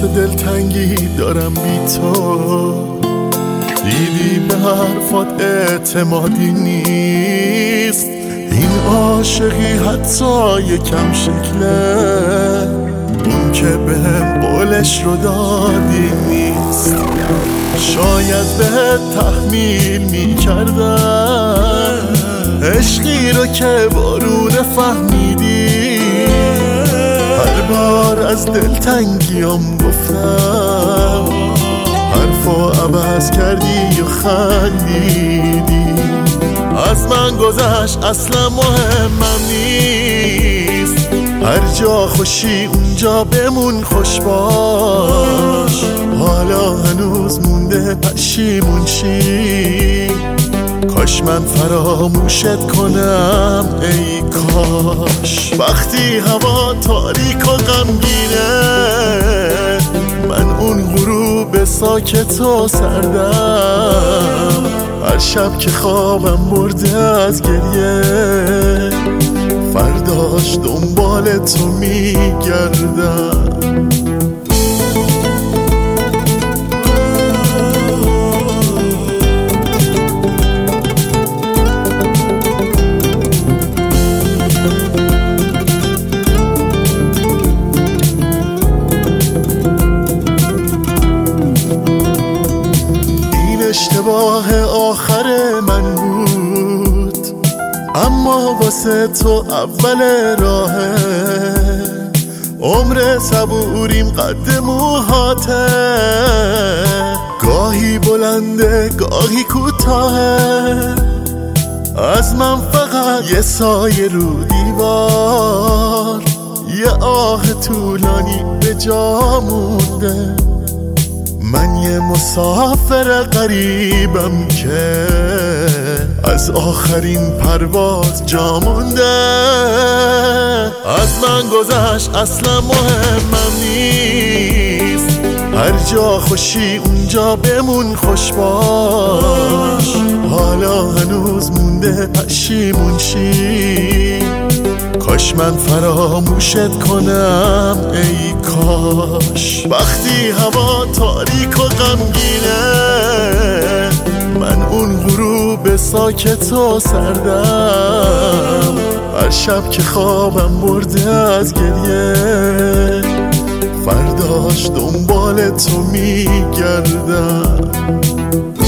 دلتنگی دارم بی تو، دیدی به حرفات اعتمادی نیست. این عاشقی حتی یکم شکله، اون که بهم قولش رو دادی نیست. شاید بهت تحمیل میکردم عشقی رو که بارون فهمیدی. هر بار از دلتنگیام گفتم، حرفا عوض کردی و خندیدی. از من گذشت اصلا مهمم نیست، هر جا خوشی اونجا بمون خوش باش. حالا هنوز مونده پشیمون شی، کاش من فراموشت کنم ای کاش. وقتی هوا تاریک و غمگینه، من اون غروب ساکت و سردم. هر شب که خوابم برده از گریه، فرداش دنبال تو میگردم. اشتباه آخر من بود، اما واسه تو اول راهه. عمر صبوریم قد موهاته، گاهی بلنده گاهی کوتاهه. از من فقط یه سایه رو دیوار، یه آه طولانی به جا مونده. من یه مسافر غریبم که از آخرین پرواز جا مونده. از من گذشت اصلا مهمم نیست، هر جا خوشی اونجا بمون خوش باش. حالا هنوز مونده پشیمون شی، کاش من فراموشت کنم ای کاش. وقتی هوا تاریک و غمگینه، من اون غروب ساکت و سردم. هر شب که خوابم برده از گریه، فرداش دنبال تو میگردم.